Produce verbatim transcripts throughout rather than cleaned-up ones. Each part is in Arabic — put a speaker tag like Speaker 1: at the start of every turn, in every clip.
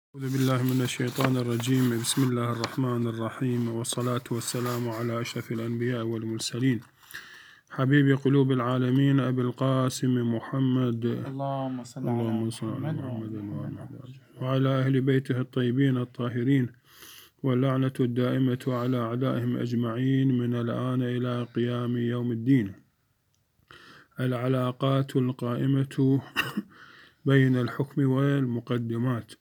Speaker 1: أعوذ بالله من الشيطان الرجيم. بسم الله الرحمن الرحيم، والصلاة والسلام على أشرف الأنبياء والمرسلين، حبيب قلوب العالمين أبي القاسم محمد،
Speaker 2: اللهم صل على
Speaker 1: اللهم صل على
Speaker 2: محمد
Speaker 1: محمد وعلى أهل بيته الطيبين الطاهرين، واللعنة الدائمة على أعدائهم أجمعين من الآن إلى قيام يوم الدين. العلاقات القائمة بين الحكم والمقدمات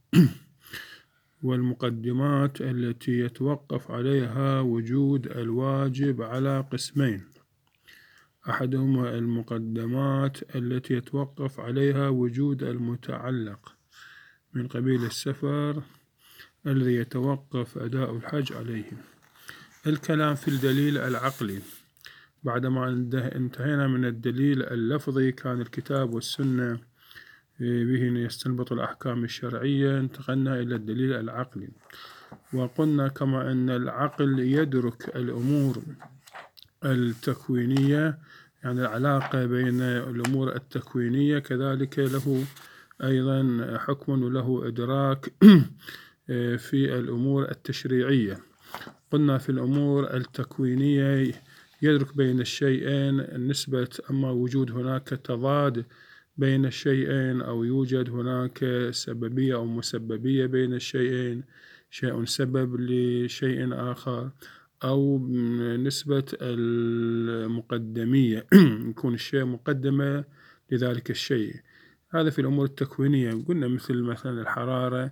Speaker 1: والمقدمات التي يتوقف عليها وجود الواجب على قسمين: أحدهما المقدمات التي يتوقف عليها وجود المتعلق من قبيل السفر الذي يتوقف أداء الحج عليه. الكلام في الدليل العقلي. بعدما انتهينا من الدليل اللفظي، كان الكتاب والسنة به يستنبط الأحكام الشرعية، انتقلنا إلى الدليل العقلي، وقلنا كما أن العقل يدرك الأمور التكوينية، يعني العلاقة بين الأمور التكوينية، كذلك له أيضا حكم وله إدراك في الأمور التشريعية. قلنا في الأمور التكوينية يدرك بين الشيئين نسبة، أما وجود هناك تضاد بين الشيئين أو يوجد هناك سببية أو مسببية بين الشيئين، شيء سبب لشيء آخر، أو نسبة المقدمية يكون الشيء مقدمة لذلك الشيء. هذا في الأمور التكوينية. قلنا مثل مثلا الحرارة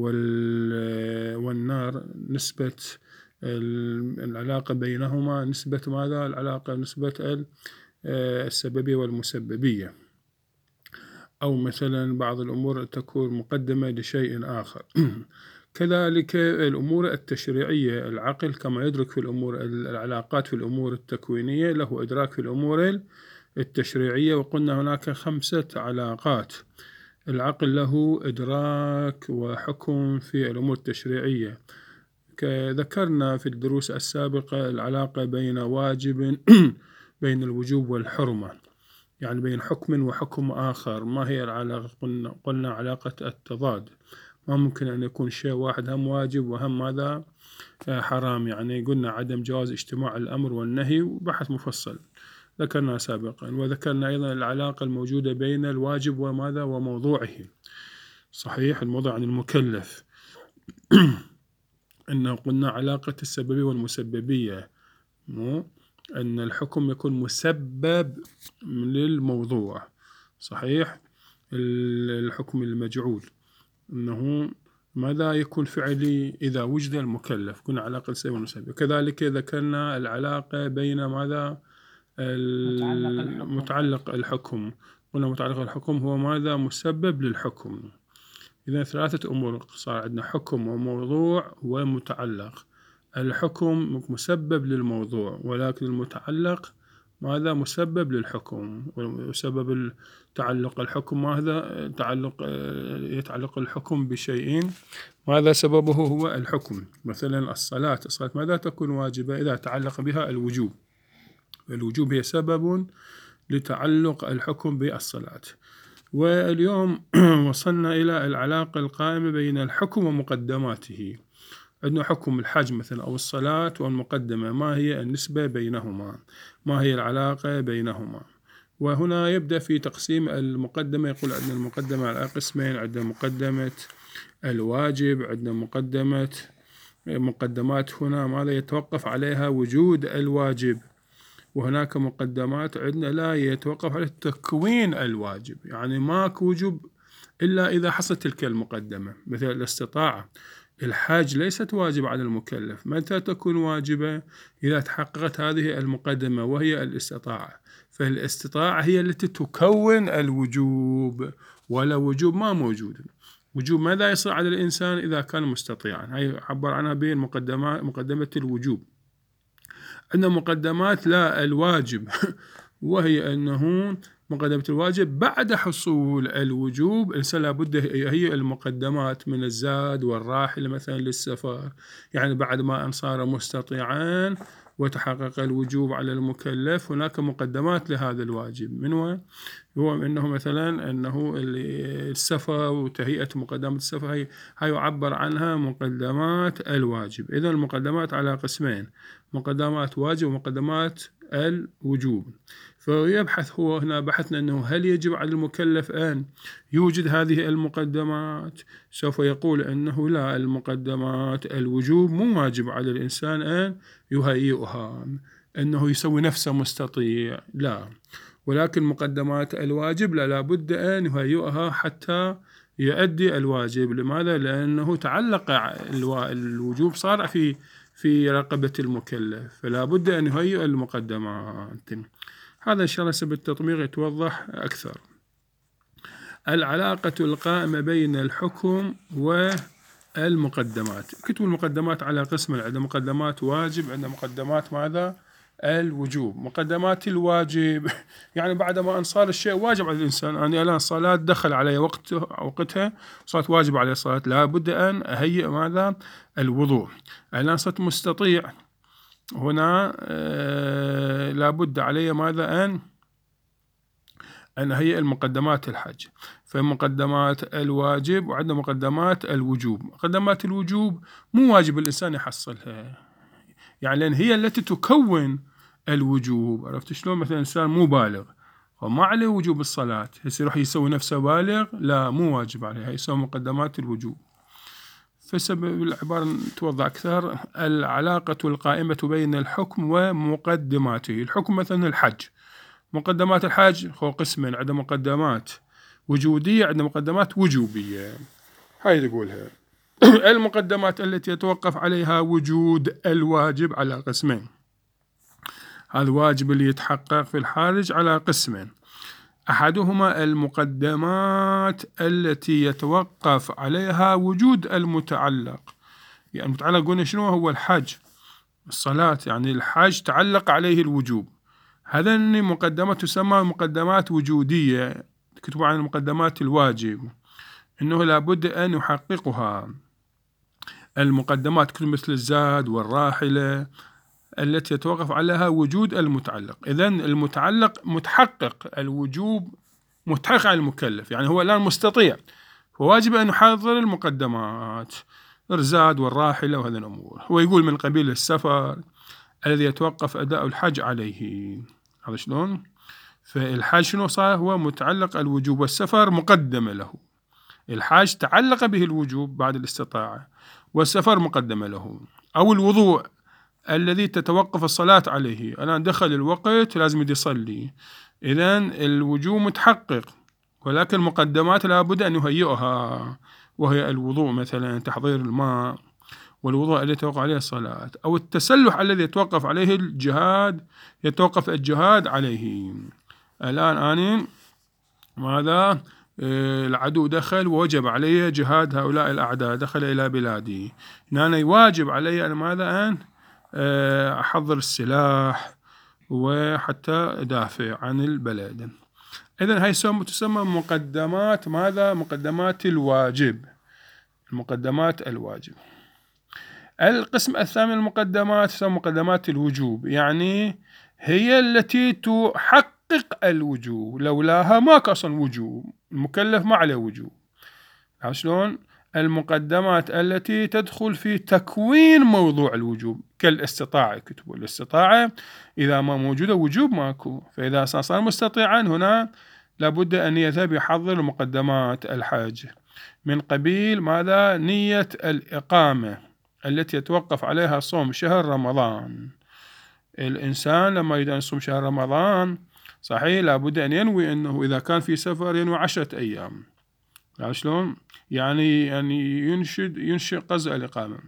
Speaker 1: والنار، نسبة العلاقة بينهما نسبة ماذا؟ العلاقة نسبة السببية والمسببية. أو مثلا بعض الأمور تكون مقدمة لشيء آخر. كذلك الأمور التشريعية، العقل كما يدرك في الأمور العلاقات في الأمور التكوينية، له إدراك في الأمور التشريعية. وقلنا هناك خمسة علاقات العقل له إدراك وحكم في الأمور التشريعية. ذكرنا في الدروس السابقة العلاقة بين واجب بين الوجوب والحرمة، يعني بين حكم وحكم آخر. ما هي العلاقة؟ قلنا, قلنا علاقة التضاد. ما ممكن أن يكون شيء واحد هم واجب وهم ماذا؟ حرام. يعني قلنا عدم جواز اجتماع الأمر والنهي، وبحث مفصل ذكرنا سابقا. وذكرنا أيضا العلاقة الموجودة بين الواجب وماذا؟ وموضوعه. صحيح، الموضوع عن المكلف. إنه قلنا علاقة السببية والمسببية، مو أن الحكم يكون مسبب للموضوع. صحيح، الحكم المجعول أنه ماذا يكون فعلي إذا وجد المكلف. كنا علاقة السبب والمسبب. كذلك ذكرنا العلاقة بين ماذا؟ متعلق الحكم. قلنا متعلق الحكم هو ماذا؟ مسبب للحكم. إذا ثلاثة أمور صار عندنا: حكم وموضوع ومتعلق. الحكم مسبب للموضوع، ولكن المتعلق ماذا؟ مسبب للحكم. وسبب تعلق الحكم ماذا؟ تعلق يتعلق الحكم بشيئين، ماذا سببه؟ هو الحكم. مثلا الصلاة، الصلاة ماذا تكون واجبة؟ إذا تعلق بها الوجوب. الوجوب هي سبب لتعلق الحكم بالصلاة. واليوم وصلنا إلى العلاقة القائمة بين الحكم ومقدماته. عندنا حكم الحج مثلا أو الصلاة والمقدمة، ما هي النسبة بينهما؟ ما هي العلاقة بينهما؟ وهنا يبدأ في تقسيم المقدمة. يقول عندنا المقدمة على قسمين: عندنا مقدمة الواجب، عندنا مقدمة مقدمات هنا ماذا يتوقف عليها وجود الواجب، وهناك مقدمات عندنا لا يتوقف على تكوين الواجب، يعني ماك وجوب إلا إذا حصلت تلك المقدمة. مثل الاستطاعة، الحج ليست واجب على المكلف. متى تكون واجبة؟ إذا تحققت هذه المقدمة وهي الاستطاعة. فالاستطاعة هي التي تكون الوجوب، ولا وجوب ما موجود. وجوب ماذا يصير على الإنسان إذا كان مستطيعا؟ هي عبر عنها بين مقدمة مقدمة الوجوب. عندنا مقدمات لا الواجب وهي أنه مقدمة الواجب بعد حصول الوجوب. الإنسان لابد هي المقدمات من الزاد والراحل مثلا للسفر، يعني بعد ما أن صار مستطيعان وتحقق الوجوب على المكلف هناك مقدمات لهذا الواجب. من هو؟ هو أنه مثلا أنه السفر وتهيئة مقدمات السفر هي, هي يعبر عنها مقدمات الواجب. إذن المقدمات على قسمين: مقدمات واجب ومقدمات الوجوب. فيبحث هو هنا بحثنا أنه هل يجب على المكلف أن يوجد هذه المقدمات؟ سوف يقول أنه لا، المقدمات الوجوب مو واجب على الإنسان أن يهيئها، أنه يسوي نفسه مستطيع، لا، ولكن مقدمات الواجب لا لابد أن يهيئها حتى يؤدي الواجب. لماذا؟ لأنه تعلق الوجوب صار في في رقبة المكلف، فلا بد أن يهيئ المقدمات. هذا إن شاء الله سبب التطبيق يتوضح أكثر. العلاقة القائمة بين الحكم والمقدمات. كتب المقدمات على قسم: عندنا مقدمات واجب، عندنا مقدمات ماذا؟ الوجوب. مقدمات الواجب يعني بعدما أن صار الشيء واجب على الإنسان، أنا يعني الآن الصلاة دخل علي وقت وقتها صارت واجب علي الصلاة، لا بد أن أهيئ ماذا؟ الوضوء. الآن صرت مستطيع، هنا آه لا بد علي ماذا؟ أن أن هي المقدمات الحج. فمقدمات الواجب وعندنا مقدمات الوجوب. مقدمات الوجوب مو واجب الإنسان يحصلها، يعني لأن هي التي تكون الوجوب. عرفت شلون؟ مثلا إنسان مو بالغ وما عليه وجوب الصلاة، هسه يروح يسوي نفسه بالغ؟ لا، مو واجب عليه، يسوي مقدمات الوجوب. فسبب العبارة توضح أكثر: العلاقة القائمة بين الحكم ومقدماته. الحكم مثلا الحج، مقدمات الحج هو قسمين: عندنا مقدمات وجودية، عندنا مقدمات وجوبية. هاي تقولها. المقدمات التي يتوقف عليها وجود الواجب على قسمين. هذا الواجب اللي يتحقق في الحارج على قسمين: أحدهما المقدمات التي يتوقف عليها وجود المتعلق. يعني المتعلق قلنا شنو هو؟ الحج، الصلاة، يعني الحج تعلق عليه الوجوب. هذين مقدمات تسمى مقدمات وجودية. كتبوا عن مقدمات الواجب إنه لابد أن يحققها. المقدمات كتب مثل الزاد والراحلة التي يتوقف عليها وجود المتعلق. إذن المتعلق متحقق الوجوب، متحقق على المكلف، يعني هو الآن مستطيع، فواجب أن يحضر المقدمات: الزاد والراحلة وهذه الأمور. هو يقول من قبيل السفر الذي يتوقف أداء الحج عليه. هذا شلون؟ فالحج شنو صار؟ هو متعلق الوجوب، والسفر مقدم له. الحاج تعلق به الوجوب بعد الاستطاعة، والسفر مقدم له. أو الوضوء الذي تتوقف الصلاة عليه، الآن دخل الوقت لازم يصلي، إذن الوجوب متحقق، ولكن مقدمات لابد أن يهيئها، وهي الوضوء مثلا تحضير الماء، والوضوء الذي يتوقف عليه الصلاة. أو التسلح الذي يتوقف عليه الجهاد، يتوقف الجهاد عليه. الآن أنا ماذا؟ العدو دخل ووجب علي جهاد هؤلاء الأعداء، دخل إلى بلادي، أنا يواجب علي أن ماذا؟ أن أحضر السلاح وحتى أدافع عن البلد. إذن هاي تسمى مقدمات ماذا؟ مقدمات الواجب. المقدمات الواجب. القسم الثاني من المقدمات تسمى مقدمات الوجوب، يعني هي التي تحقق الوجوب، لولاها ماك أصلا وجوب، المكلف ما عليه وجوب. شلون؟ المقدمات التي تدخل في تكوين موضوع الوجوب كالاستطاعة. كتبوا الاستطاعة إذا ما موجودة وجوب ماكو، فإذا صار مستطيعا هنا لابد أن يذهب يحضر مقدمات الحج من قبيل ماذا؟ نية الإقامة التي يتوقف عليها صوم شهر رمضان. الإنسان لما يريد أن يصوم شهر رمضان صحيح لابد أن ينوي أنه إذا كان في سفر ينوي عشرة أيام. شلون؟ يعني يعني ينشد ينشئ قصد الإقامة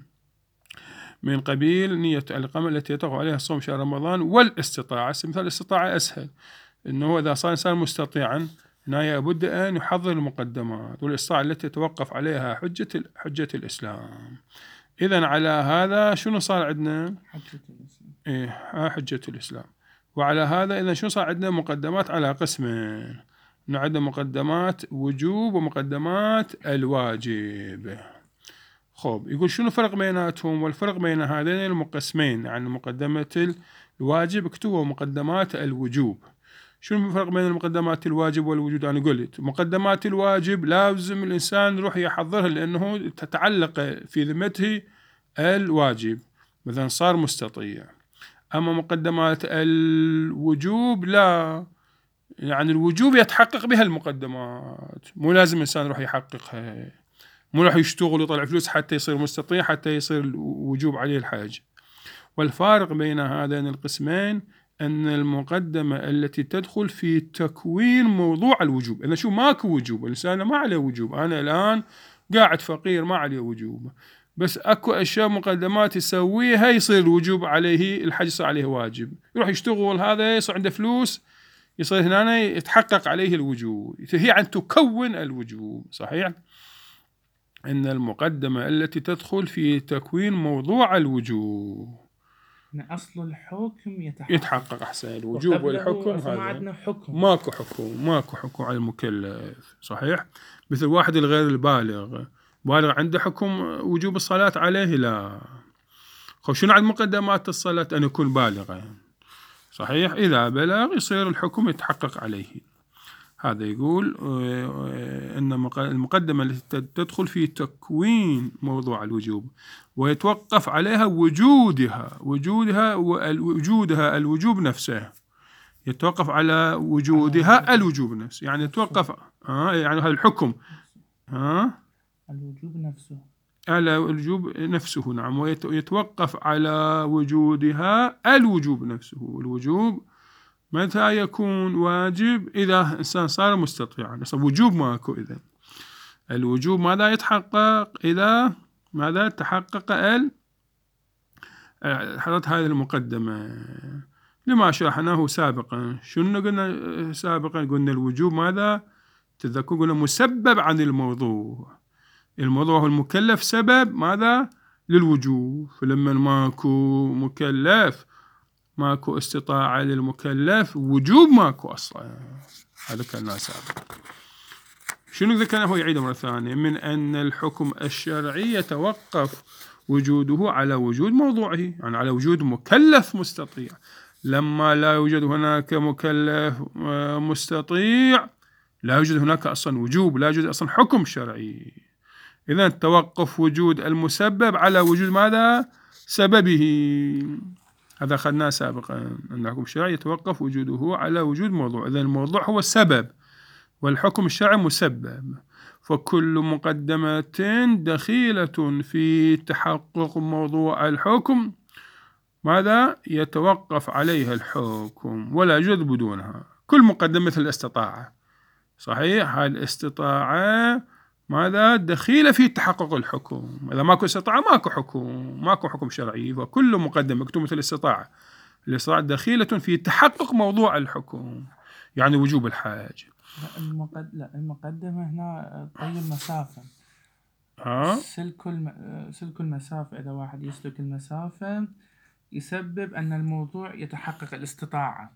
Speaker 1: من قبيل نية الإقامة التي يتوقف عليها صوم شهر رمضان والاستطاعة. مثال الاستطاعة أسهل، إنه إذا صار إنسان مستطيعا هنا لابد أن يحضر المقدمات والاستطاعة التي يتوقف عليها حجة حجة الإسلام. إذن على هذا شنو صار عندنا؟ حجة الإسلام. إيه حجة الإسلام. وعلى هذا إذن شنو صار عندنا؟ مقدمات على قسمين، عندنا مقدمات وجوب ومقدمات الواجب. خوب يقول شنو الفرق بيناتهم؟ والفرق بين هذين المقسمين يعني مقدمة الواجب اكتبوا مقدمات الوجوب. شنو الفرق بين المقدمات الواجب والوجود؟ أنا قلت مقدمات الواجب لازم الإنسان يروح يحضرها لأنه تتعلق في ذمته الواجب، مثلا صار مستطيع. أما مقدمات الوجوب لا، يعني الوجوب يتحقق بها المقدمات، مو لازم الإنسان يروح يحققها، مو راح يشتغل ويطلع فلوس حتى يصير مستطيع حتى يصير الوجوب عليه الحاج. والفارق بين هذين القسمين أن المقدمة التي تدخل في تكوين موضوع الوجوب. أنا شو ماكو وجوب، الإنسان ما عليه وجوب، أنا الآن قاعد فقير ما عليه وجوب، بس أكو أشياء مقدمات يسويها يصير الوجوب عليه، الحج يصير عليه واجب، يروح يشتغل هذا يصير عنده فلوس يصير هنا يتحقق عليه الوجوب، هي عن تكون الوجوب. صحيح أن المقدمة التي تدخل في تكوين موضوع الوجوب
Speaker 2: أن أصل الحكم يتحقق,
Speaker 1: يتحقق أحسن الوجوب والحكم هذا
Speaker 2: ما عندنا حكم،
Speaker 1: ماكو حكم ماكو حكم على المكلف. صحيح مثل واحد الغير البالغ، بالغ عنده حكم وجوب الصلاة عليه؟ لا. خو شنو عند مقدمات الصلاة؟ أن يكون بالغا. صحيح إذا بلغ يصير الحكم يتحقق عليه. هذا يقول أن المقدمة التي تدخل في تكوين موضوع الوجوب ويتوقف عليها وجودها وجودها وجودها الوجوب نفسه، يتوقف على وجودها الوجوب نفسه، يعني يتوقف آه يعني هذا الحكم آه
Speaker 2: الوجوب نفسه
Speaker 1: على الوجوب نفسه. نعم، ويتوقف على وجودها الوجوب نفسه. الوجوب متى يكون واجب؟ إذا إنسان صار مستطيعا، بس وجوب ماكو. إذا الوجوب ماذا يتحقق؟ إذا ماذا تحقق ال حضرت هذه المقدمة لما شرحناه سابقا. شنو قلنا سابقا؟ قلنا الوجوب ماذا تذكر؟ قلنا مسبب عن الموضوع، الموضوع هو المكلف سبب ماذا للوجوب، فلما ماكو مكلف ماكو استطاعة للمكلف وجوب ماكو أصلا. هذا كان سابقا. شنو ذكرنا؟ هو يعيد مرة ثانية من أن الحكم الشرعي يتوقف وجوده على وجود موضوعه، يعني على وجود مكلف مستطيع. لما لا يوجد هناك مكلف مستطيع لا يوجد هناك أصلا وجوب، لا يوجد أصلا حكم شرعي. إذا توقف وجود المسبب على وجود ماذا؟ سببه. هذا أخذناه سابقا أن الحكم الشرعي يتوقف وجوده على وجود موضوع. إذا الموضوع هو السبب والحكم الشرعي مسبب، فكل مقدمة دخيلة في تحقق موضوع الحكم ماذا يتوقف عليها الحكم ولا يوجد بدونها. كل مقدمة مثل الاستطاعة. صحيح هذه الاستطاعة ماذا دخيلة في تحقق الحكم. إذا ماكو استطاعة ماكو حكم، ماكو حكم شرعي. وكل مقدمة مكتوب مثل الاستطاعة، الاستطاعة دخيلة في تحقق موضوع الحكم، يعني وجوب الحاج.
Speaker 2: المقد... لا المقدمة هنا طي المسافة.
Speaker 1: ها؟
Speaker 2: سلك الم... سلك المسافة. إذا واحد يسلك المسافة يسبب أن الموضوع يتحقق الاستطاعة.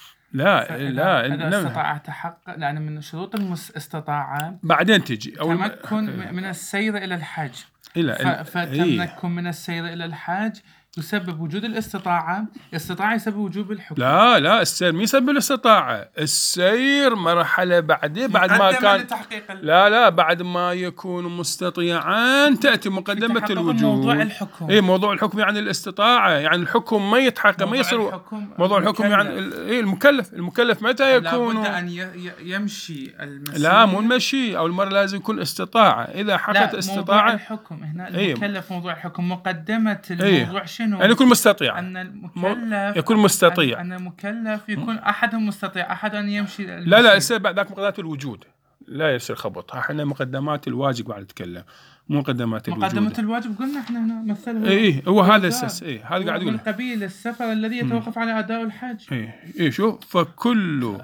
Speaker 1: لا لا
Speaker 2: إذا استطاع تحقق، لأن من شروط الاستطاعة
Speaker 1: بعدين تجي
Speaker 2: أو تمكن م... من السير إلى الحج.
Speaker 1: إلى
Speaker 2: ف... فتمكن من السير إلى الحج يسبب وجود الاستطاعة، الاستطاعة يسبب وجوب الحكم.
Speaker 1: لا لا السير ما يسبب الاستطاعة، السير مرحلة بعدين بعد ما كان لا لا بعد ما يكون مستطيعا تأتي مقدمة الوجوب.
Speaker 2: موضوع الحكم.
Speaker 1: إيه موضوع الحكم يعني الاستطاعة، يعني الحكم ما يتحقق ما يصير موضوع الحكم يعني إيه المكلف. المكلف متى يكون؟
Speaker 2: لابد أن يمشي المسير.
Speaker 1: لا مو المشي، أو المرة لازم يكون استطاعة. إذا حققت استطاعة
Speaker 2: موضوع الحكم هنا المكلف. إيه؟ موضوع الحكم مقدمة الموضوع إيه؟ شنو؟
Speaker 1: أن يكون مستطيع،
Speaker 2: أن المكلف
Speaker 1: يكون مستطيع،
Speaker 2: أن المكلف يكون أحدهم مستطيع، أحد أن يمشي المسير.
Speaker 1: لا لا يصير بعد ذاك مقدمات الوجود، لا يصير خبط. احنا مقدمات الواجب قاعد نتكلم، مو مقدمات الوجود.
Speaker 2: مقدمة الواجب قلنا احنا هنا مثله.
Speaker 1: ايه هو هذا الاساس. ايه هذا قاعد يقول
Speaker 2: من قبيل السفر الذي يتوقف على أداء الحج.
Speaker 1: ايه ايه شوف فكل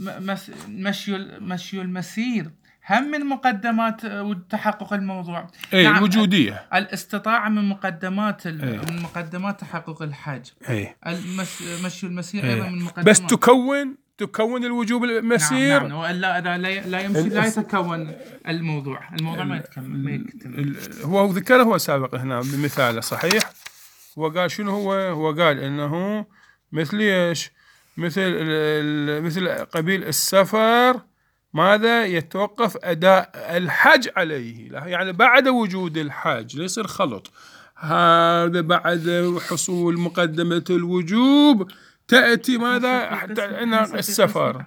Speaker 2: مشي مشي المسير هم من مقدمات تحقق الموضوع.
Speaker 1: ايه نعم وجودية.
Speaker 2: الاستطاعة من مقدمات ايه؟ من مقدمات تحقق الحج.
Speaker 1: ايه
Speaker 2: المشي المسير ايه؟ ايضا من مقدمات.
Speaker 1: بس تكون تكون الوجوب المسير.
Speaker 2: نعم نعم، وإلا إذا لا يمشي لا يتكون الموضوع الموضوع ما يتكمل.
Speaker 1: هو ذكره هو سابق هنا بمثاله صحيح. هو قال شنو هو هو قال إنه مثل إيش مثل مثل قبيل السفر ماذا يتوقف أداء الحج عليه، يعني بعد وجود الحج ليس الخلط، هذا بعد حصول مقدمة الوجوب تأتي ماذا أن السفر.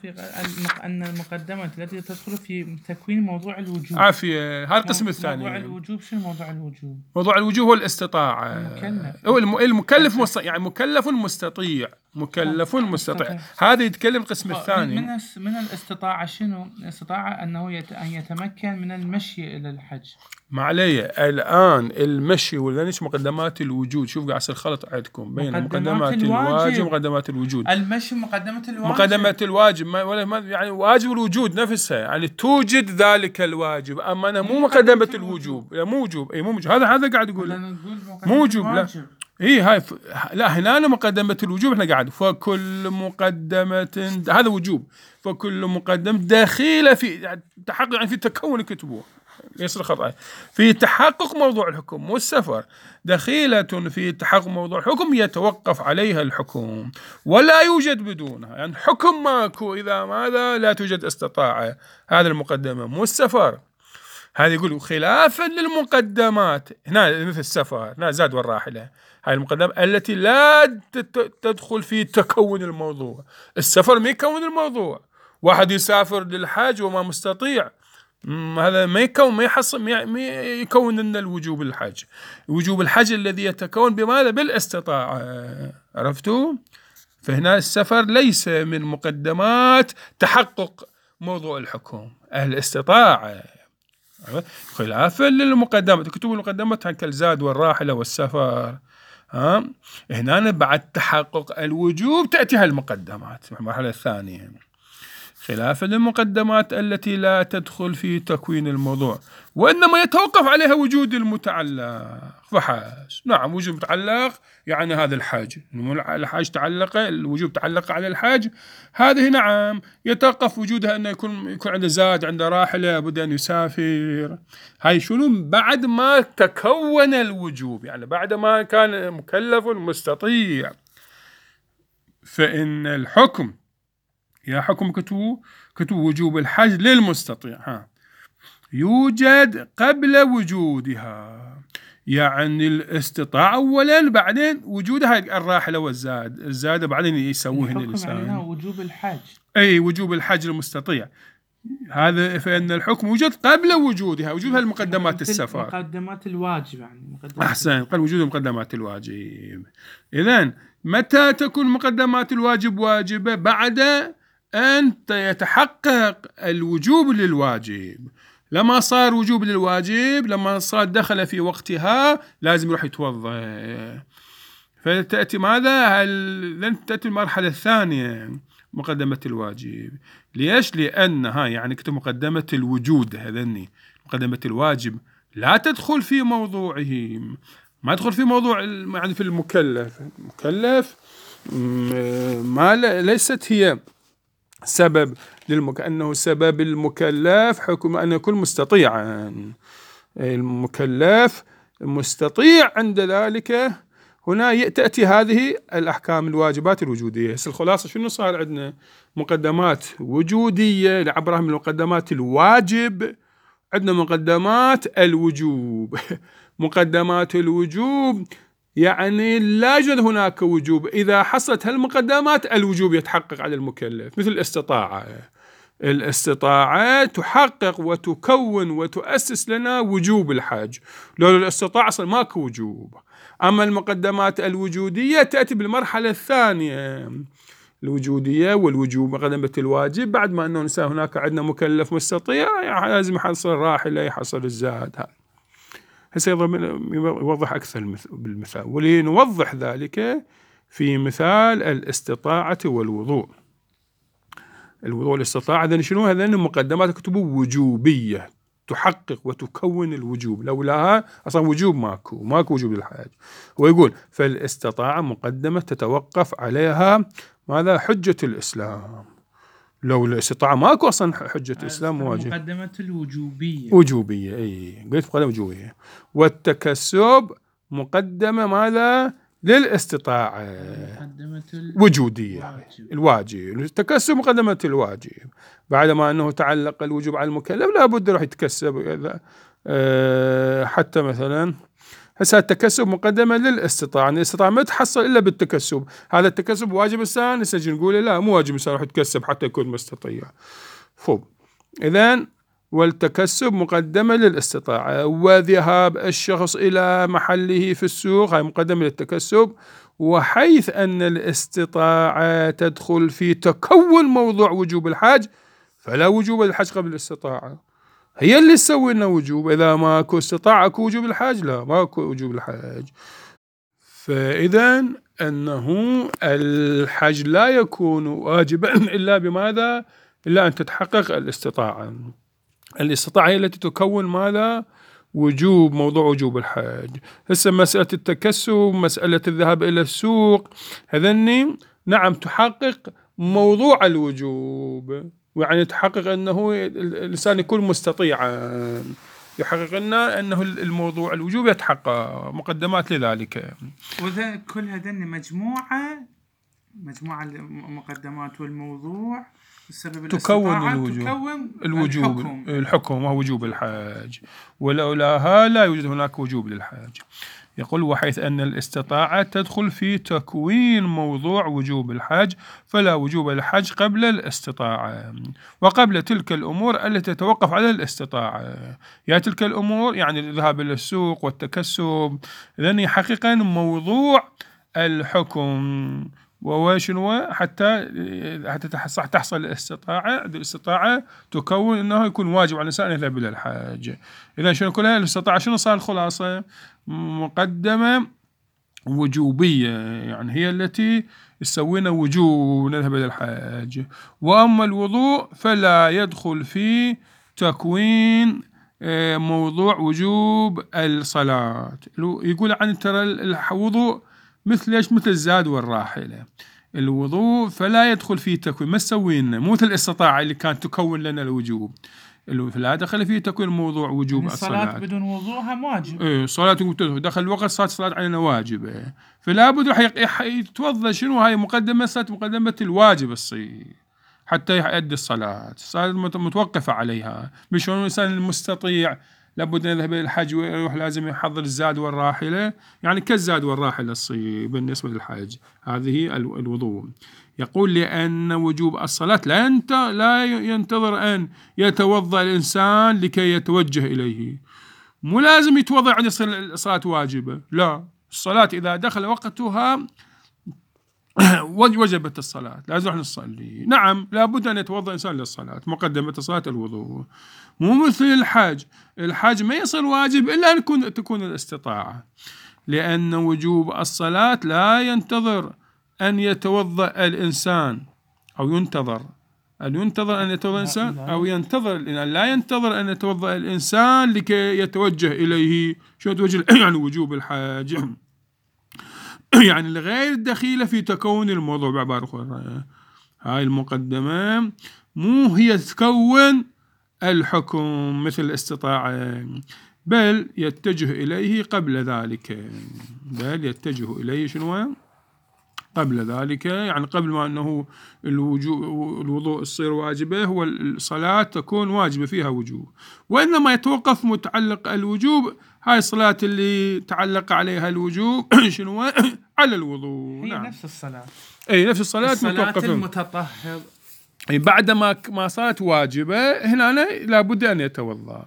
Speaker 2: أن المقدمات التي تدخل في تكوين موضوع الوجوب.
Speaker 1: عافية. هذا القسم الثاني.
Speaker 2: موضوع الوجوب شنو موضوع الوجوب؟
Speaker 1: موضوع الوجوب هو الاستطاعة. المكلف. هو المكلف مست... يعني مكلف مستطيع مكلف مستطيع. هذا يتكلم القسم الثاني.
Speaker 2: من من الاستطاعة شنو؟ الاستطاعة أنه يت... أن يتمكن من المشي إلى الحج.
Speaker 1: ما عليه الآن المشي ولا نش مقدمات الوجود. شوف قاعد يصير خلط عندكم بين مقدمات الواجب ومقدمات الوجود.
Speaker 2: المشي مقدمة الواجب.
Speaker 1: مقدمة الواجب ما ولا ما يعني واجب الوجود نفسها، يعني توجد ذلك الواجب، أما أنا مو مقدمة الوجوب. لا مو وجوب. أي مو موجوب. هذا هذا قاعد يقول مو وجوب. لا إيه هاي ف... لا هنا مقدمة الوجوب احنا قاعد فكل مقدمة هذا وجوب، فكل مقدمة داخلة في تحقق يعني في تكون كتبه يصير خطأ في تحقق موضوع الحكم والسفر دخيلة في تحقق موضوع الحكم يتوقف عليها الحكم ولا يوجد بدونها، يعني حكم ماكو إذا ماذا لا توجد استطاعة. هذا المقدمة مو السفر. هذا يقول خلافا للمقدمات هنا مثل السفر هنا زاد والراحلة، هاي المقدمة التي لا تدخل في تكون الموضوع. السفر ما يكون الموضوع، واحد يسافر للحاج وما مستطيع هذا ما يكون ما يحصل ما يكون لنا الوجوب الحج. وجوب الحج الذي يتكون بماذا؟ بالاستطاعة. عرفتوا؟ فهنا السفر ليس من مقدمات تحقق موضوع الحكم، الاستطاعة خلافا للمقدمات. كتب المقدمات كالزاد والراحلة والسفر. ها هنا بعد تحقق الوجوب تأتي هالمقدمات المرحلة الثانية خلافا للمقدمات التي لا تدخل في تكوين الموضوع وإنما يتوقف عليها وجود المتعلق فحاش. نعم وجود متعلق يعني هذا الحاج، الحاج تعلق الوجوب تعلق على الحاج، هذه نعم يتوقف وجودها أنه يكون يكون عنده زاد عنده راحلة بد أن يسافر. هاي شنو بعد ما تكون الوجوب، يعني بعد ما كان مكلف مستطيع. فإن الحكم يا حكم كتو كتو وجوب الحج للمستطيع ها يوجد قبل وجودها، يعني الاستطاعة أولا بعدين وجودها الراحلة والزاد الزاد بعدين يسويهن الإنسان.
Speaker 2: وجوب الحج
Speaker 1: أي وجوب الحج للمستطيع هذا فإن الحكم وجد قبل وجودها وجودها المقدمات السفر
Speaker 2: مقدمات الواجب يعني مقدمات
Speaker 1: أحسن قبل وجود مقدمات الواجب. إذن متى تكون مقدمات الواجب واجبة؟ بعد أن يتحقق الوجوب للواجب. لما صار وجوب للواجب لما صار دخل في وقتها لازم يروح يتوضأ. فتأتي ماذا؟ هل لن تأتي المرحلة الثانية مقدمة الواجب. ليش؟ لأنها يعني كتب مقدمة الوجود هذني مقدمة الواجب لا تدخل في موضوعه، ما تدخل في موضوع يعني في المكلف. المكلف ما ليست هي سبب للمك... أنه سبب المكلف حكم أن يكون مستطيعا. المكلف مستطيع عند ذلك هنا تأتي هذه الأحكام الواجبات الوجودية. الخلاصة شنو صار عندنا؟ مقدمات وجودية لعبرها من مقدمات الواجب، عندنا مقدمات الوجوب. مقدمات الوجوب يعني لا يوجد هناك وجوب، إذا حصلت هالمقدمات الوجوب يتحقق على المكلف. مثل الاستطاعة، الاستطاعة تحقق وتكون وتؤسس لنا وجوب الحج، لولا الاستطاعة أصلا ماكو وجوب. أما المقدمات الوجودية تأتي بالمرحلة الثانية الوجودية والوجوب. مقدمة الواجب بعد ما أنه نساء هناك عندنا مكلف مستطيع يعني لازم يحصل راحلة يحصل الزاد. هذا هسه يوضح أكثر بالمثال، ولنوضح ذلك في مثال الاستطاعة والوضوء. الوضوء والاستطاعة هذين شنو؟ هذين مقدمات كتب وجوبية تحقق وتكون الوجوب، لولاها أصلا وجوب ماكو ماكو وجوب للحج. ويقول فالاستطاعة مقدمة تتوقف عليها ماذا؟ حجة الإسلام. لو الاستطاعة ماكو أصلا حجة الإسلام واجب.
Speaker 2: مقدمة الوجوبية
Speaker 1: وجوبية، أي قلت مقدمة وجوبية. والتكسب مقدمة ماذا؟ للاستطاعة
Speaker 2: مقدمة
Speaker 1: وجودية الواجب. التكسب مقدمة الواجب، بعدما أنه تعلق الوجوب على المكلف لابد راح يتكسب. أه حتى مثلا هسه التكسب مقدمة للاستطاعة، يعني الاستطاعة ما تحصل إلا بالتكسب. هذا التكسب واجب إنسان نسجل نقول لا مو واجب إنسان راح يتكسب حتى يكون مستطيع. فوق إذن والتكسب مقدمة للاستطاعة. وذهاب الشخص إلى محله في السوق هاي مقدمة للتكسب. وحيث أن الاستطاعة تدخل في تكون موضوع وجوب الحج فلا وجوب للحج قبل الاستطاعة، هي اللي تسوي لنا وجوب. إذا ماكو استطاعة اكو وجوب الحج؟ لا ماكو وجوب الحج. فإذا أنه الحج لا يكون واجبا إلا بماذا؟ إلا أن تتحقق الاستطاعة. الاستطاعة هي التي تكون ماذا؟ وجوب موضوع وجوب الحج. هسه مسألة التكسب، مسألة الذهاب إلى السوق، هذني نعم تحقق موضوع الوجوب، ويعني تحقق أنه الإنسان يكون مستطيعا، يحقق لنا أنه الموضوع الوجوب يتحقق، مقدمات لذلك.
Speaker 2: وذا كل هذني مجموعة مجموعة المقدمات والموضوع السبب
Speaker 1: تكون الوجوب
Speaker 2: تكون
Speaker 1: الوجوب
Speaker 2: الحكم,
Speaker 1: الحكم وهو وجوب الحج، ولولاها لا يوجد هناك وجوب للحج. يقول وحيث أن الاستطاعة تدخل في تكوين موضوع وجوب الحج فلا وجوب الحج قبل الاستطاعة وقبل تلك الأمور التي تتوقف على الاستطاعة. يا تلك الأمور يعني الذهاب إلى السوق والتكسب، إذن حقيقة موضوع الحكم وشنو حتى حتى تحصل الاستطاعة. الاستطاعة تكون أنه يكون واجب على الإنسان أن يذهب إلى الحج. إذا شنو كلها الاستطاعة شنو صار الخلاصة؟ مقدمة وجوبية، يعني هي التي تسوينا وجوب نذهب إلى الحج. وأما الوضوء فلا يدخل في تكوين موضوع وجوب الصلاة. يقول عن ترى الوضوء مثل ايش؟ مثل الزاد والراحلة. الوضوء فلا يدخل فيه تكوين، ما تسوينا مو مثل الاستطاعة اللي كانت تكون لنا الوجوب، فلا دخل فيه تكوين موضوع وجوب
Speaker 2: يعني
Speaker 1: الصلاة.
Speaker 2: الصلاة بدون وضوءها واجب.
Speaker 1: ايه الصلاة دخل الوقت صارت الصلاة علينا واجبة، فلا بد راح يتوضا. شنو هاي مقدمة؟ صارت مقدمة الواجب الصير حتى يؤدي الصلاة. الصلاة متوقفة عليها. مش هو الإنسان المستطيع لابد أن يذهب إلى الحج ويروح لازم يحضر الزاد والراحلة، يعني كالزاد والراحلة الصيب بالنسبة للحج. هذه الوضوء. يقول لأن وجوب الصلاة لا لا ينتظر أن يتوضأ الإنسان لكي يتوجه إليه. مو لازم يتوضأ عن الصلاة واجبة، لا، الصلاة إذا دخل وقتها وجبت الصلاة، لازم نروح نصلي. نعم لابد أن يتوضأ الإنسان للصلاة، مقدمة الصلاة الوضوء. مو مثل الحج، الحج ما يصير واجب إلا أن يكون تكون الاستطاعة، لأن وجوب الصلاة لا ينتظر أن يتوضأ الإنسان أو ينتظر أن ينتظر أن يتوضأ الإنسان أو ينتظر لا ينتظر أن يتوضأ الإنسان لكي يتوجه إليه. شو يتوجه؟ يعني وجوب الحج يعني الغير الدخيلة في تكون الموضوع. بعبارة أخرى هاي المقدمة مو هي تكون الحكم مثل الاستطاعة، بل يتجه إليه قبل ذلك. بل يتجه إليه شنو؟ قبل ذلك، يعني قبل ما أنه الوضوء الصير واجبة، هو الصلاة تكون واجبة فيها وجوب. وإنما يتوقف متعلق الوجوب هاي الصلاة اللي تعلق عليها الوجوب شنو؟ على الوضوء.
Speaker 2: هي
Speaker 1: نعم.
Speaker 2: نفس الصلاة.
Speaker 1: أي نفس الصلاة.
Speaker 2: الصلاة المتطهر
Speaker 1: بعد ما ما صارت واجبة هنا لابد أن يتوضأ،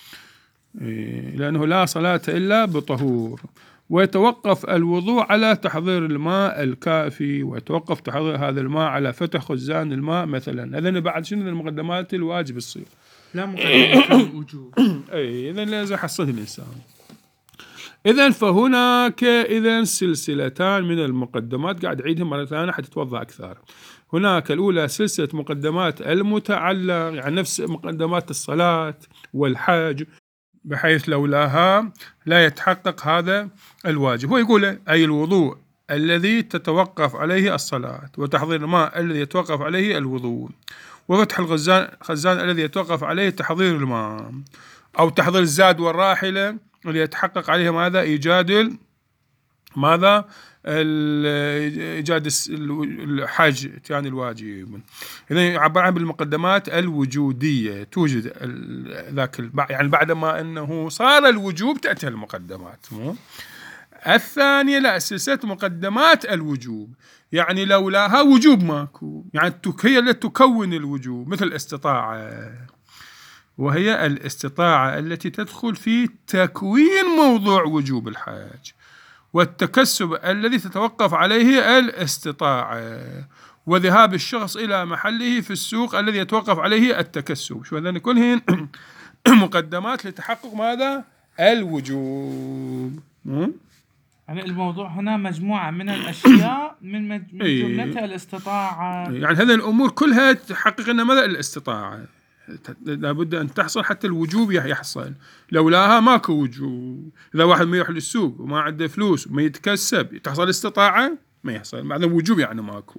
Speaker 1: لأنه لا صلاة إلا بطهور. ويتوقف الوضوء على تحضير الماء الكافي، ويتوقف تحضير هذا الماء على فتح خزان الماء مثلا. إذن بعد شنو المقدمات الواجب الصير،
Speaker 2: لا مقدمات الوجوب.
Speaker 1: أي إذن لازم يحصل الإنسان. إذن فهناك إذن سلسلتان من المقدمات، قاعد أعيدهم مرة ثانية حتى تتوضأ أكثر. هناك الأولى سلسلة مقدمات المتعلق، يعني نفس مقدمات الصلاة والحج، بحيث لولاها لا يتحقق هذا الواجب. هو يقول أي الوضوء الذي تتوقف عليه الصلاة، وتحضير الماء الذي يتوقف عليه الوضوء، وفتح الخزان خزان الذي يتوقف عليه تحضير الماء، أو تحضير الزاد والراحلة اللي يتحقق عليها ماذا؟ إيجاد ماذا؟ إيجاد الحج يعني الواجب. إذا يعبر عنه بالمقدمات الوجودية، توجد ذاك يعني بعد ما أنه صار الوجوب تأتي المقدمات. الثانية لا، سلسلة مقدمات الوجوب، يعني لولاها وجوب ماكو، يعني هي التي تكون الوجوب، مثل الاستطاعة، وهي الاستطاعة التي تدخل في تكوين موضوع وجوب الحج، والتكسب الذي تتوقف عليه الاستطاعة، وذهاب الشخص إلى محله في السوق الذي يتوقف عليه التكسب. شو هذين كلهن مقدمات لتحقق ماذا؟ الوجوب.
Speaker 2: يعني الموضوع هنا مجموعة من الأشياء من, مج... من جملتها الاستطاعة،
Speaker 1: يعني هذه الأمور كلها تحقق لنا ماذا؟ الاستطاعة لابد أن تحصل حتى الوجوب يحصل، لولاها ماكو وجوب. إذا واحد ما يروح للسوق وما عنده فلوس وما يتكسب تحصل استطاعة؟ ما يحصل، معنى وجوب يعني ماكو.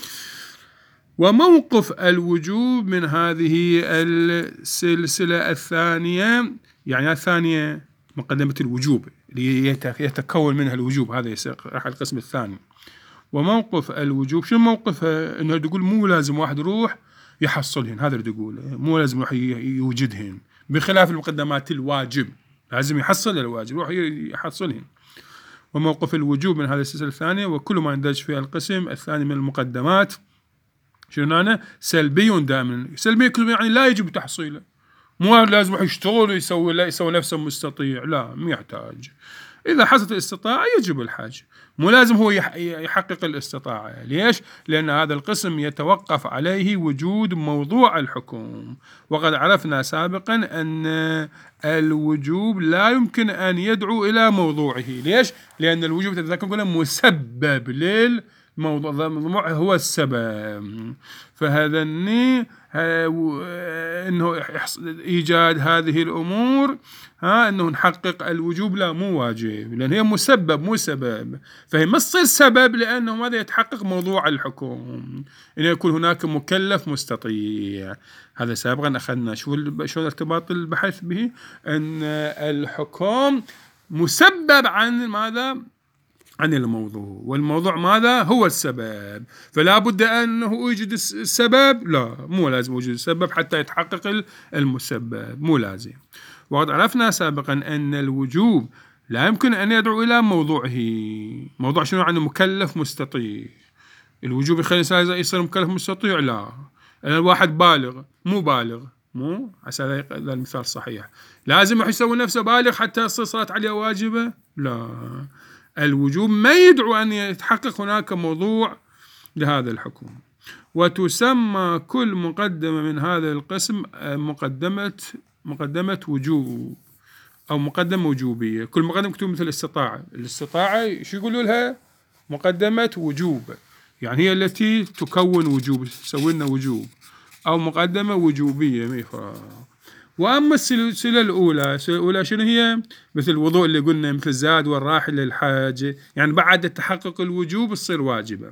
Speaker 1: وموقف الوجوب من هذه السلسلة الثانية، يعني الثانية مقدمة الوجوب اللي يتكون منها الوجوب، هذا راح القسم الثاني. وموقف الوجوب شو موقفها؟ انه تقول مو لازم واحد يروح يحصلهن، هذا اللي تقوله، مو لازم يروح يوجدهن، بخلاف المقدمات الواجب لازم يحصل الواجب يروح يحصلهن. وموقف الوجوب من هذه السلسلة الثانية وكل ما يندرج في القسم الثاني من المقدمات شنو أنا؟ سلبي دائما. سلبي كل يعني لا يجب تحصيله، مو لازم يشتغل ويسوي لا يسوي نفسه مستطيع، لا ما يحتاج. إذا حصلت الاستطاعة يجب الحج، مو لازم هو يحقق الاستطاعة. ليش؟ لأن هذا القسم يتوقف عليه وجود موضوع الحكم، وقد عرفنا سابقا أن الوجوب لا يمكن أن يدعو إلى موضوعه. ليش؟ لأن الوجوب تذكر مسبب للموضوع، هو السبب. فهذا انه ايجاد هذه الامور ها انه نحقق الوجوب لا مو واجب، لان هي مسبب مو سبب، فهي ما تصير سبب لانه ماذا يتحقق موضوع الحكم، ان يكون هناك مكلف مستطيع. هذا سابقا اخذنا شو شو ارتباط البحث به، ان الحكم مسبب عن ماذا؟ عن الموضوع، والموضوع ماذا؟ هو السبب، فلا بد أنه يوجد السبب، لا مو لازم يوجد السبب حتى يتحقق المسبب، مو لازم. وقد عرفنا سابقا أن الوجوب لا يمكن أن يدعو إلى موضوعه. موضوع شنو؟ عن مكلف مستطيع. الوجوب يخلي الإنسان يصير مكلف مستطيع؟ لا. الواحد بالغ مو بالغ، مو عسى هذا المثال صحيح لازم يسوي نفسه بالغ حتى يصير صلاة عليه واجبة؟ لا. الوجوب ما يدعو أن يتحقق هناك موضوع لهذا الحكم. وتسمى كل مقدمة من هذا القسم مقدمة مقدمة وجوب أو مقدمة وجوبية. كل مقدمة مكتوب مثل الاستطاعة، الاستطاعة شو يقولوا لها؟ مقدمة وجوب، يعني هي التي تكون وجوب، تسوي لنا وجوب، أو مقدمة وجوبية ميفا. وأما السلسلة الأولى، السلسلة الأولى شنو هي؟ مثل الوضوء اللي قلنا، مثل الزاد والراحل للحاجة، يعني بعد تحقق الوجوب تصير واجبة.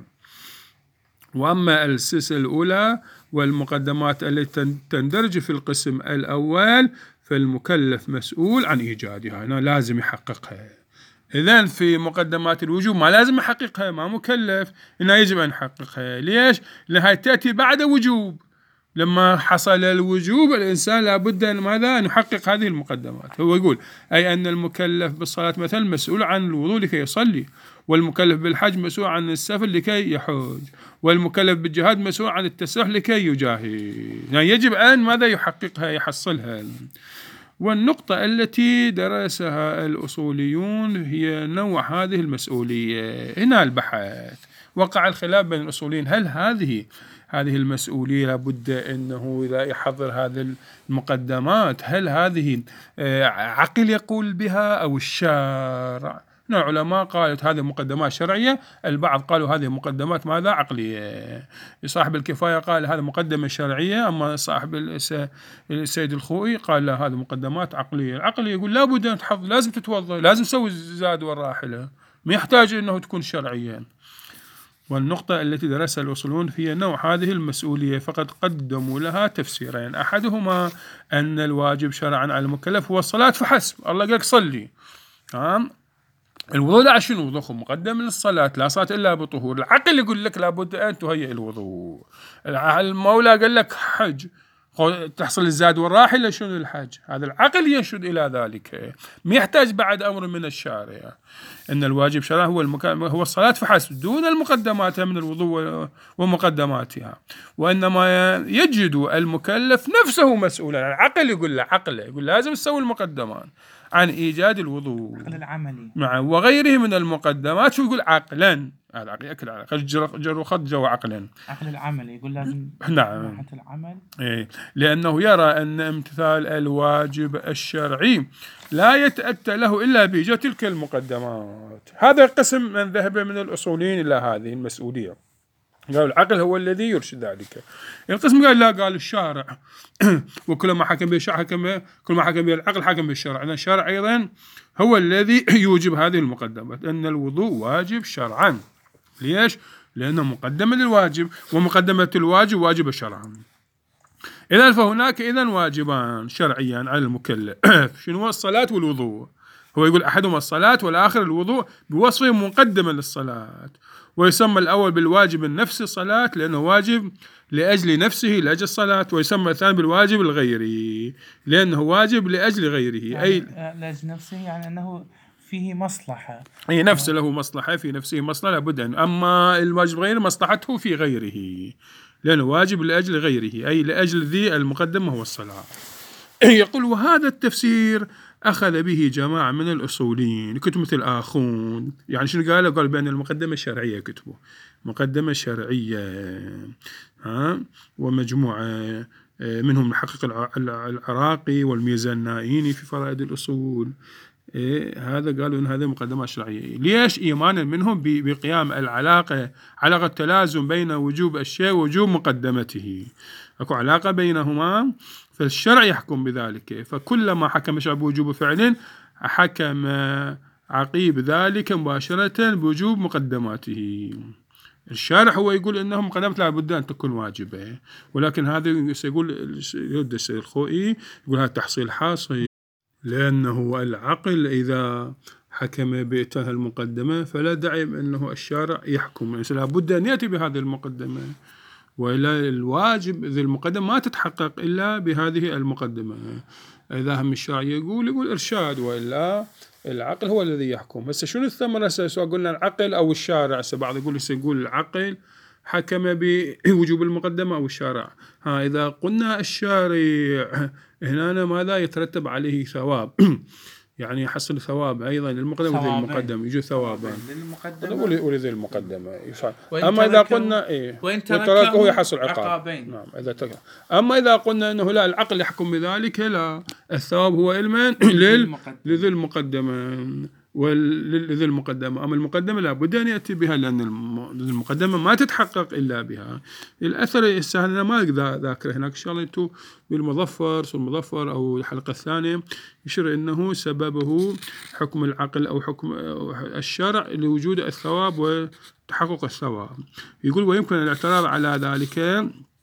Speaker 1: وأما السلسلة الأولى والمقدمات التي تندرج في القسم الأول فالمكلف مسؤول عن إيجادها، هنا لازم يحققها. إذن في مقدمات الوجوب ما لازم يحققها، ما مكلف، إنها يجب أن يحققها. ليش؟ لأنها تأتي بعد وجوب. لما حصل الوجوب الإنسان لابد أن ماذا؟ أن يحقق هذه المقدمات. هو يقول أي أن المكلف بالصلاة مثلا مسؤول عن الوضوء لكي يصلي، والمكلف بالحج مسؤول عن السفر لكي يحج، والمكلف بالجهاد مسؤول عن التسلح لكي يجاهد. يعني يجب أن ماذا؟ يحققها، يحصلها. والنقطة التي درسها الأصوليون هي نوع هذه المسؤولية. هنا البحث وقع الخلاف بين الأصوليين، هل هذه هذه المسؤولية لابد أنه إذا يحضر هذه المقدمات هل هذه عقل يقول بها أو الشارع؟ من العلماء قالت هذه مقدمات شرعية، البعض قالوا هذه مقدمات ماذا عقلية. صاحب الكفاية قال هذا مقدمة شرعية، أما صاحب السيد الخوئي قال لا هذه مقدمات عقلية. العقل يقول لابد أن تحفظ، لازم تتوضأ، لازم تسوي الزاد والراحلة، ما يحتاج أنه تكون شرعيا. والنقطة التي درسها الأصوليون هي نوع هذه المسؤولية، فقد قدموا لها تفسيرين، أحدهما أن الواجب شرعا على المكلف هو الصلاة فحسب، الله قال لك صلي. تمام. الوضوء لا، شنو الوضوء مقدم للصلاة، لا صلاة إلا بطهور. العقل يقول لك لابد أن تهيئ الوضوء. المولى قال لك حج، تحصل الزاد والراحلة، شنو الحج؟ هذا العقل ينشد إلى ذلك، ما يحتاج بعد أمر من الشارع. إن الواجب شرعا هو المكان هو الصلاة فحسب، دون المقدمات من الوضوء ومقدماتها. وإنما يجد المكلف نفسه مسؤولا. العقل يقول له، عقله يقول لازم تسوي المقدمات عن إيجاد الوضوء،
Speaker 2: العقل العملي
Speaker 1: مع وغيره من المقدمات. شو يقول؟ عقلا. هذا عقل أكل على جر وخط جو عقلا.
Speaker 2: عقل العمل يقول لازم
Speaker 1: نعم
Speaker 2: العمل.
Speaker 1: إيه، لأنه يرى أن امتثال الواجب الشرعي لا يتأتى له إلا بإيجاد تلك المقدمات. هذا قسم من ذهب من الأصوليين إلى هذه المسؤولية، قالوا العقل هو الذي يرشد ذلك. القسم قال لا، قال الشارع وكل ما حكم به الشرع حكم، كل ما حكم به العقل حكم بالشرع. أن الشرع أيضا هو الذي يوجب هذه المقدمات، أن الوضوء واجب شرعا. ليش؟ لأنه مقدمة للواجب، ومقدمة الواجب واجب شرعا. إذن فهناك إذن واجبان شرعيا على المكلف، شنو هو؟ الصلاة والوضوء. هو يقول أحدهما الصلاة والآخر الوضوء، بوصفه مقدمة للصلاة. ويسمى الأول بالواجب النفسي صلاة لأنه واجب لأجل نفسه لأجل الصلاة، ويسمى الثاني بالواجب الغيري لأنه واجب لأجل غيره.
Speaker 2: يعني
Speaker 1: أي
Speaker 2: لأجل نفسه، يعني أنه فيه مصلحة،
Speaker 1: أي نفسه له مصلحة، في نفسه مصلحة لابد أن، أما الواجب غير مصلحته في غيره، لأنه واجب لأجل غيره، أي لأجل ذي المقدمة هو الصلاة. يقول وهذا التفسير أخذ به جماعة من الأصوليين، كتب مثل آخون. يعني شنو قالوا؟ قال بأن المقدمة الشرعية، كتبه مقدمة شرعية، ها، ومجموعة منهم المحقق العراقي والميزان النائيني في فرائد الأصول. إيه، هذا قالوا إن هذه مقدمة شرعية. ليش؟ إيمانا منهم بقيام العلاقة، علاقة تلازم بين وجوب الشيء ووجوب مقدمته، أكو علاقة بينهما، فالشرع يحكم بذلك. فكلما حكم الشرع بوجوب فعل حكم عقيب ذلك مباشرة بوجوب مقدماته. الشارع هو يقول إنهم مقدمات لا بد أن تكون واجبة، ولكن هذا سيقول يدرس الخوئي يقول هذا تحصيل حاصل، لأنه العقل إذا حكم بإتاء المقدمة فلا داعي أنه الشارع يحكم، لا بد أن يأتي بهذه المقدمة، وإلا الواجب ذي المقدمة ما تتحقق إلا بهذه المقدمة. إذا هم الشارع يقول يقول إرشاد، وإلا العقل هو الذي يحكم. بس شنو الثمرة؟ سواء قلنا العقل أو الشارع. بعض يقول يقول العقل حكم بوجوب المقدمة أو الشارع. ها، إذا قلنا الشارع هنا ماذا يترتب عليه ثواب؟ يعني يحصل ثواب أيضا للمقدمة وذي المقدمة، يجوا ثوابا للمقدمة ولذي المقدمة. أما إذا قلنا إيه
Speaker 2: وإن
Speaker 1: تركه يحصل عقاب.
Speaker 2: عقابين.
Speaker 1: نعم إذا ترك. أما إذا قلنا أنه لا، العقل يحكم بذلك، لا، الثواب هو إلمن لذي المقدمة ولذي المقدمة. أما المقدمة لا بد أن يأتي بها، لأن المقدمة ما تتحقق إلا بها. الأثر السهل ما ذاكره هناك إن شاء الله أنتم بالمظفر صور المظفر أو الحلقة الثانية، يشير أنه سببه حكم العقل أو حكم الشرع لوجود الثواب وتحقق الثواب. يقول ويمكن الاعتراض على ذلك،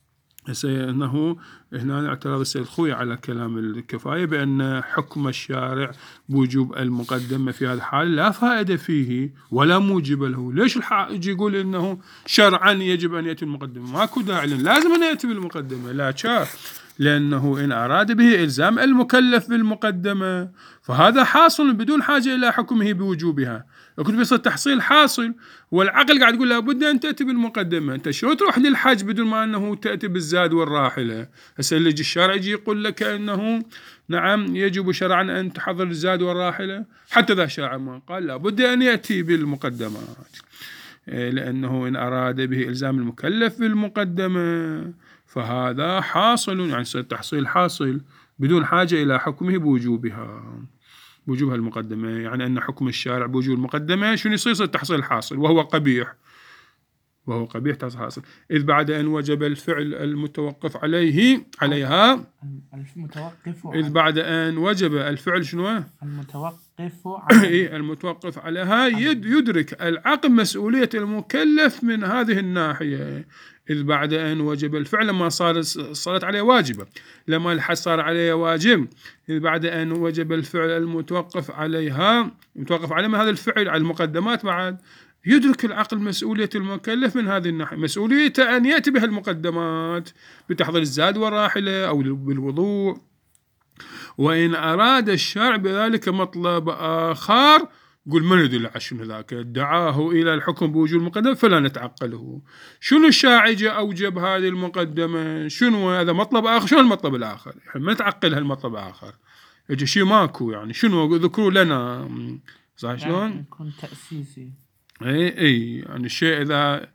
Speaker 1: أنه هنا اعتراض السيد الخوئي على كلام الكفاية بأن حكم الشارع بوجوب المقدمة في هذا الحال لا فائدة فيه ولا موجب له. ليش الحاج يقول إنه شرعا يجب أن يأتي المقدمة؟ ماكو داعي، لازم أن يأتي بالمقدمة، لا شاف، لأنه إن أراد به إلزام المكلف بالمقدمة فهذا حاصل بدون حاجة إلى حكمه بوجوبها. لكن بيصير تحصيل حاصل، والعقل قاعد يقول لابد أن تأتي بالمقدمة. أنت شو تروح للحج بدون ما أنه تأتي بالزاد والراحلة؟ هسه اللي يجي الشارع يجي يقول لك أنه نعم يجب شرعا أن تحضر الزاد والراحلة، حتى ذا الشارع ما قال لابد أن يأتي بالمقدمات، لأنه إن أراد به إلزام المكلف بالمقدمة فهذا حاصل، يعني تحصيل حاصل بدون حاجة إلى حكمه بوجوبها. بوجوب هالمقدمة، يعني أن حكم الشارع بوجوب المقدمة شنو يصير؟ يصير تحصيل حاصل وهو قبيح، وهو قبيح تحصيل حاصل. إذ بعد أن وجب الفعل المتوقف عليه عليها
Speaker 2: المتوقف
Speaker 1: إذ بعد أن وجب الفعل شنو؟
Speaker 2: المتوقف عليه
Speaker 1: المتوقف عليها يد يدرك العقل مسؤولية المكلف من هذه الناحية. إذ بعد أن وجب الفعل لما صار صارت عليه واجبة، لما الحد صار عليه واجب. إذ بعد أن وجب الفعل المتوقف عليها متوقف عليه من هذا الفعل على المقدمات، بعد يدرك العقل مسؤولية المكلف من هذه الناحية، مسؤوليته أن يأتي بها المقدمات بتحضير الزاد والراحلة أو بالوضوء. وإن أراد الشرع بذلك مطلب آخر، قل من يدل على شنو ذاك دعاه إلى الحكم بوجوب المقدمة فلا نتعقله. شنو الشاعر جاء أوجب هذه المقدمة؟ شنو هذا مطلب آخر؟ شنو المطلب الآخر؟ ما نتعقل هالمطلب الآخر، يجي شيء ماكو، يعني شنو ذكروا لنا، صح شلون؟
Speaker 2: يعني يكون تأسيسي.
Speaker 1: اي اي يعني الشيء اذا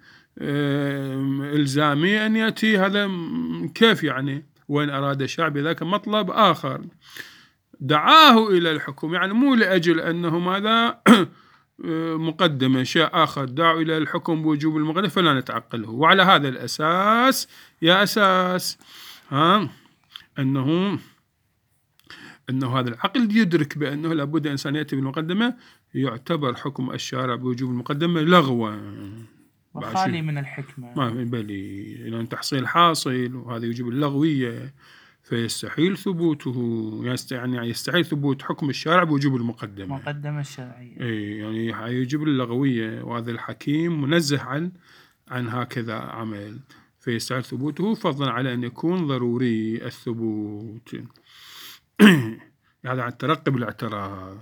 Speaker 1: الزامي ان ياتي هذا كيف يعني؟ وين اراد الشرع بذاك مطلب اخر دعاه الى الحكم، يعني مو لاجل انه ماذا مقدمه شيء اخر دعوا الى الحكم بوجوب المقدمه فلا نتعقله. وعلى هذا الاساس يا اساس ها انه أنه هذا العقل يدرك بأنه لابد إنسان يأتي بالمقدمة، يعتبر حكم الشارع بوجوب المقدمة لغوا
Speaker 2: وخالي من الحكمة،
Speaker 1: ما بلي لأن تحصيل حاصل، وهذا يوجب اللغوية، فيستحيل ثبوته، يعني يستحيل ثبوت حكم الشارع بوجوب المقدمة
Speaker 2: مقدمة الشرعية.
Speaker 1: إيه يعني يوجب اللغوية، وهذا الحكيم منزه عن عن هكذا عمل، فيستحيل ثبوته فضلا على أن يكون ضروري الثبوت. هذا عن الترقي بالاعتراض،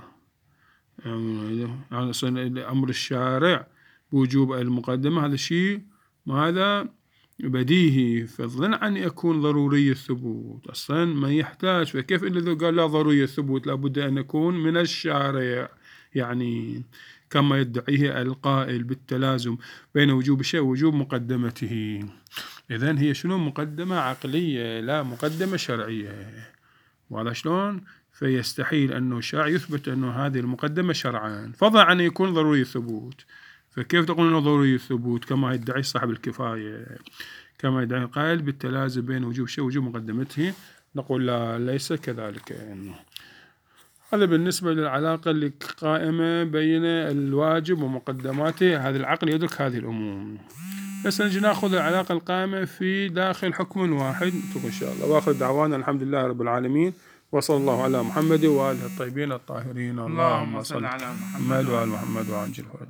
Speaker 1: يعني أمر الشارع بوجوب المقدمة هذا شيء هذا بديهي فضلا عن يكون ضروري الثبوت، أصلا ما يحتاج. فكيف إذا قال لا ضروري الثبوت لابد أن يكون من الشارع، يعني كما يدعيه القائل بالتلازم بين وجوب الشيء ووجوب مقدمته. إذن هي شنو؟ مقدمة عقلية لا مقدمة شرعية. وهذا شلون؟ فيستحيل أنه الشارع يثبت أنه هذه المقدمة شرعا فضلا عن يكون ضروري الثبوت. فكيف تقول أنه ضروري الثبوت كما يدعي صاحب الكفاية، كما يدعي القائل بالتلازم بين وجوب الشيء ووجوب مقدمته؟ نقول لا، ليس كذلك. يعني هذا بالنسبة للعلاقة اللي قائمة بين الواجب ومقدماته، هذا العقل يدرك هذه الأمور. بس نجي ناخذ العلاقة القائمة في داخل حكم واحد إن شاء الله. وآخر دعوانا الحمد لله رب العالمين، وصلى الله على محمد وآله الطيبين الطاهرين. اللهم صل على محمد وآل محمد وعجل